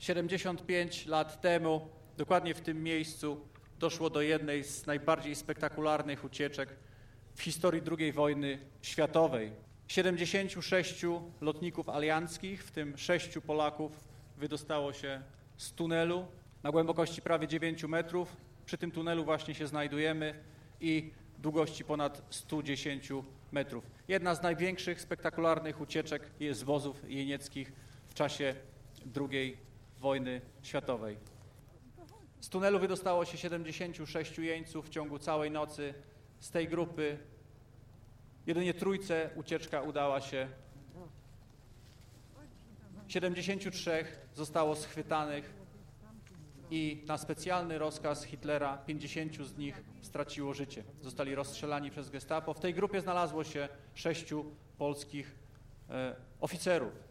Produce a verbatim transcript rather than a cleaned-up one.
siedemdziesiąt pięć lat temu, dokładnie w tym miejscu, doszło do jednej z najbardziej spektakularnych ucieczek w historii drugiej wojny światowej. siedemdziesięciu sześciu lotników alianckich, w tym sześciu Polaków, wydostało się z tunelu na głębokości prawie dziewięciu metrów. Przy tym tunelu właśnie się znajdujemy i długości ponad stu dziesięciu metrów. Jedna z największych, spektakularnych ucieczek z wozów jenieckich w czasie drugiej wojny światowej. Z tunelu wydostało się siedemdziesięciu sześciu jeńców w ciągu całej nocy. Z tej grupy jedynie trójce ucieczka udała się. siedemdziesięciu trzech zostało schwytanych i na specjalny rozkaz Hitlera pięćdziesięciu z nich straciło życie. Zostali rozstrzelani przez Gestapo. W tej grupie znalazło się sześciu polskich e, oficerów.